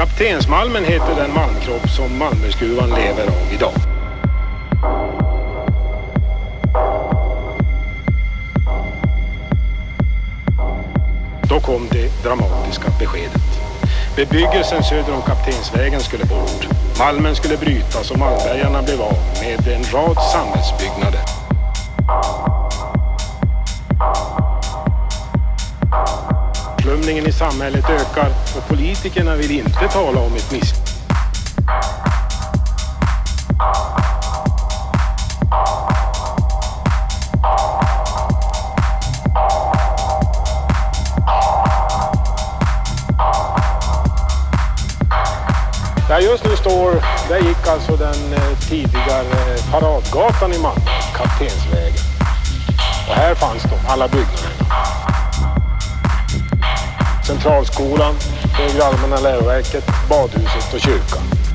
Kaptensmalmen heter den malmkropp som Malmbergsgruvan lever av idag. Då kom det dramatiska beskedet. Bebyggelsen söder om Kaptensvägen skulle bort. Malmen skulle brytas och Malmbergarna blev av med en rad samhällsbyggnader. Slumningen i samhället ökar och politikerna vill inte tala om ett misslyckande. Där just nu står, där gick alltså den tidigare paradgatan i Malmö, Kaptensvägen. Och här fanns de, alla byggnaderna. Centralskolan, Högre allmänna läroverket, badhuset och kyrkan.